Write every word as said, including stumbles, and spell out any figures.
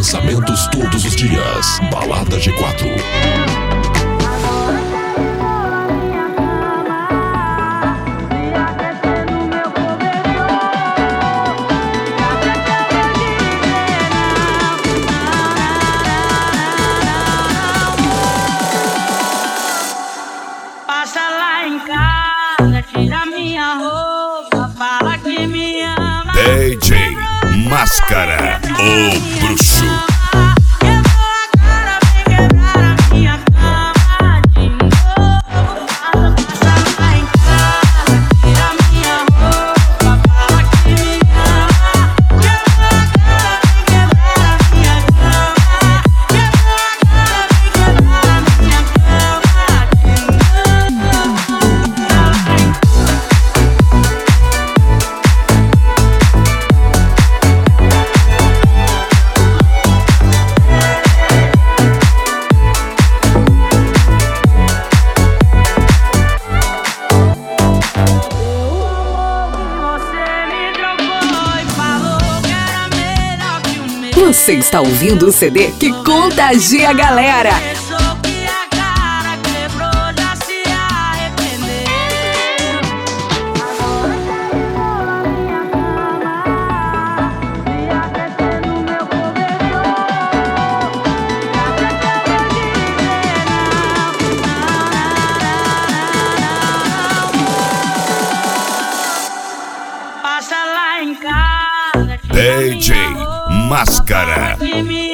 Lançamentos todos os dias. Balada G quatro. Passa lá em casa, tira minha roupa, fala que me ama. D J Máscara, o bruxo. Quebrou a cara, vem quebrar a minha cama de novo. Passa lá em casa, tira minha roupa, fala que me ama. Quebrou a cara, vem quebrar a minha cama. Quebrou a cara, vem quebrar a minha cama de novo. Você está ouvindo o C D que contagia a galera. Pensou que a cara quebrou, já se arrependeu. Agora você quebrou a minha cama, e aquecer no meu cobertor. Já se acabou de dizer não. Passa lá em casa, tira D J minha roupa, Máscara. fala que me